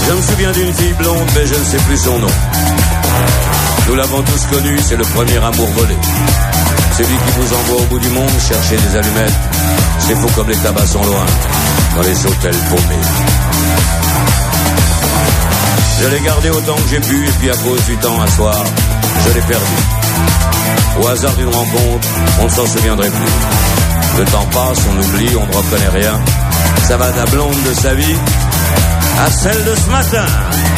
Je me souviens d'une fille blonde, mais je ne sais plus son nom. Nous l'avons tous connu, c'est le premier amour volé. Celui qui vous envoie au bout du monde chercher des allumettes. C'est fou comme les tabacs sont loin, dans les hôtels paumés. Je l'ai gardé autant que j'ai pu, et puis à cause du temps un soir, je l'ai perdu. Au hasard d'une rencontre, on ne s'en souviendrait plus. Le temps passe, on oublie, on ne reconnaît rien. Ça va de la blonde de sa vie à celle de ce matin.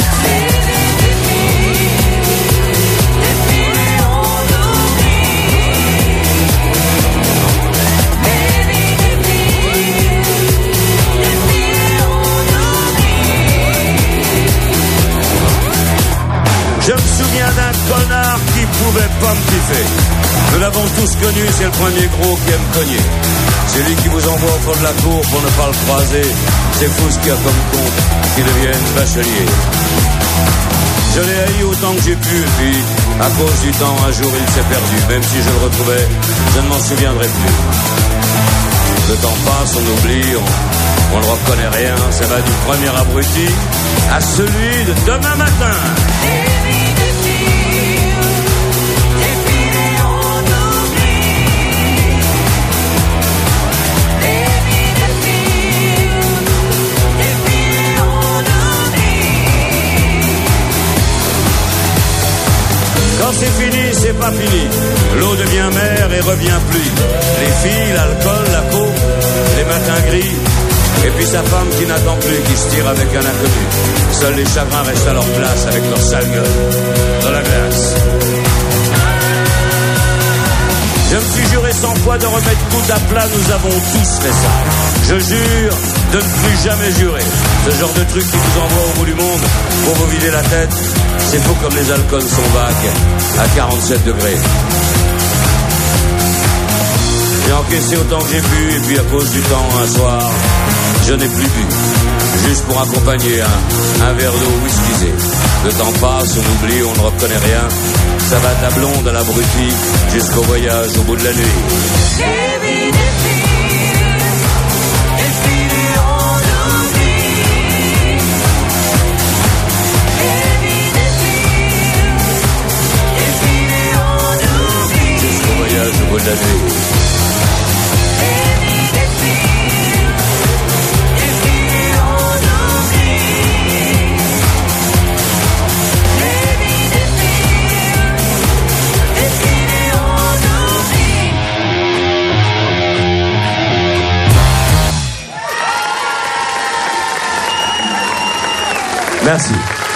Je me souviens d'un connard qui pouvait pas me kiffer. Nous l'avons tous connu, c'est le premier gros qui aime cogner. C'est lui qui vous envoie au fond de la cour pour ne pas le croiser. C'est fou ce qu'il y a comme compte qui devienne bachelier. Je l'ai haï autant que j'ai pu, et puis, à cause du temps, un jour il s'est perdu. Même si je le retrouvais, je ne m'en souviendrai plus. Le temps passe, on oublie, on ne reconnaît rien. Ça va du premier abruti à celui de demain matin. Quand c'est fini, c'est pas fini. L'eau devient mer et revient pluie. Les filles, l'alcool, la coke, les matins gris. Et puis sa femme qui n'attend plus, qui se tire avec un inconnu. Seuls les chagrins restent à leur place avec leur sale gueule dans la glace. Je me suis juré 100 fois de remettre tout à plat, nous avons tous fait ça. Je jure de ne plus jamais jurer. Ce genre de truc qui vous envoie au bout du monde pour vous vider la tête, c'est fou comme les alcools sont vagues à 47 degrés. J'ai encaissé autant que j'ai pu, et puis à cause du temps, un soir, je n'ai plus bu. Juste pour accompagner un verre d'eau whiskyisé. Le temps passe, on oublie, on ne reconnaît rien. Ça va de la blonde à l'abruti jusqu'au voyage au bout de la nuit. Jusqu'au voyage au bout de la nuit. Merci.